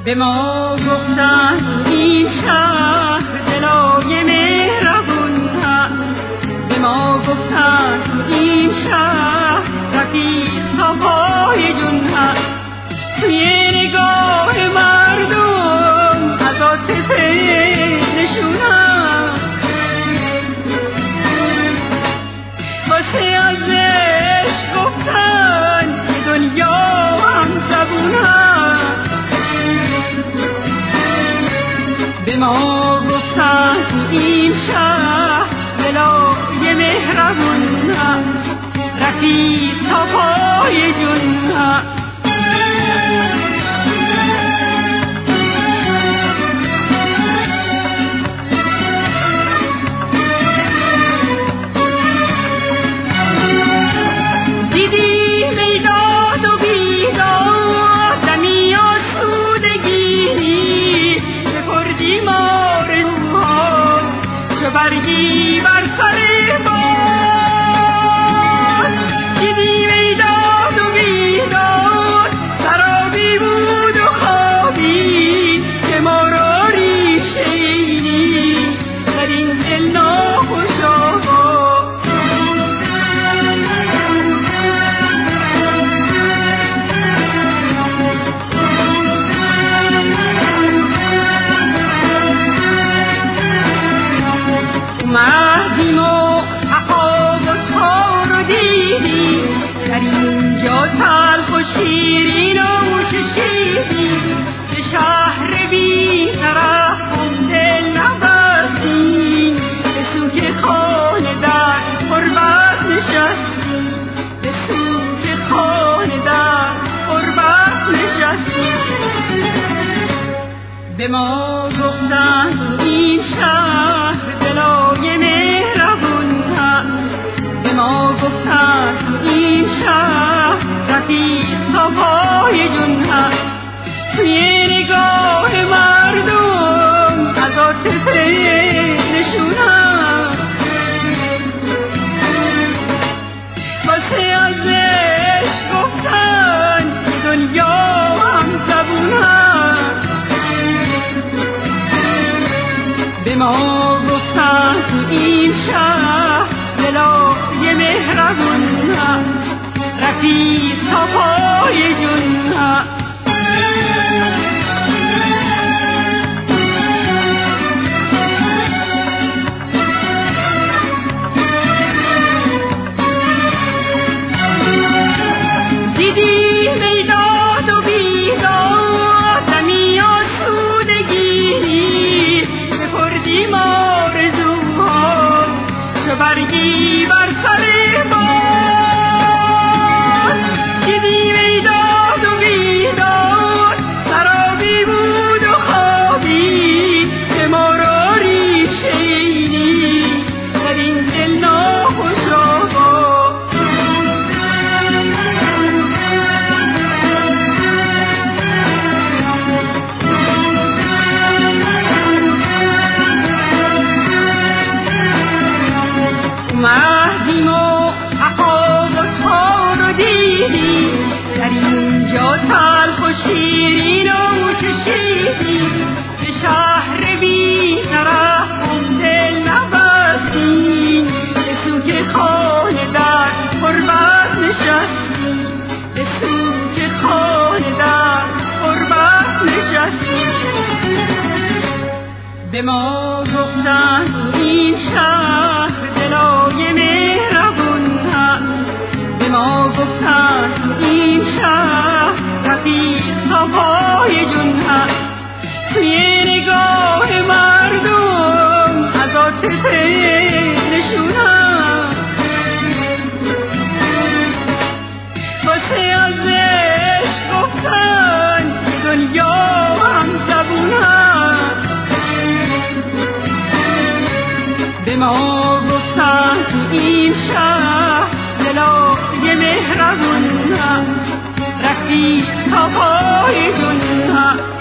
به ما گفتن تو این شهر دلای مهربون هست، به ما گفتن تو این شهر رفیق صفای جون هست. توی نگاه مردم از عاطفه نشون هست، واسه ازش گفتن که دنیا هم زبون هست. به ما گفتن تو این شهر دلای مهربون هست، رفیق صفای جون هست. برگی بر سر باد دیدی میداد و بیداد، سرابی بود و خوابی که ما را ریشه اینی در این دل ناخوشا. مهدیم و عقاب و تار رو دیدی، در اینجا تلخ و شیرین و چشیدی، به شهر بی طرف دل نبستی، به سوی خانه در غربت نشستی، به سوی خانه در غربت نشستی. به ما گفتن تو این شهر دلای مهربون هست، به ما گفتن تو این شهر رفیق صفای جون هست. توی نگاه مردم از عاطفه نشون هست، واسه ازش گفتن که دنیا هم زبون هست. به ما گفتن تو این شهر دلای مهربون هست، رفیق صفای جون هست. دیدی میداد و بیداد دمی آسودگی، بپردیم آرزوها چو برگی بر سر باد. دیدی میداد و بیداد، سرابی بود و خوابی که ما را ریشه اینی در این دل ناخوشا. مهدیم و عقاب و تار رو دیدی، در اینجا تلخ و شیرین و چشیدی، به شهر بی طرف دل نبستی، به سوی خانه در غربت نشستی، به سوی خانه در غربت نشستی. به ما گفتن تو این شهر دلای مهربون هست، به ما گفتن تو این شهر رفیق صفای جون هست. توی نگاه مردم از عاطفه نشون هست، واسه ازش گفتن که دنیا هم زبون هست. به ما گفتن تو این شهر دلای مهربون هست، رفیق صفای جون هست.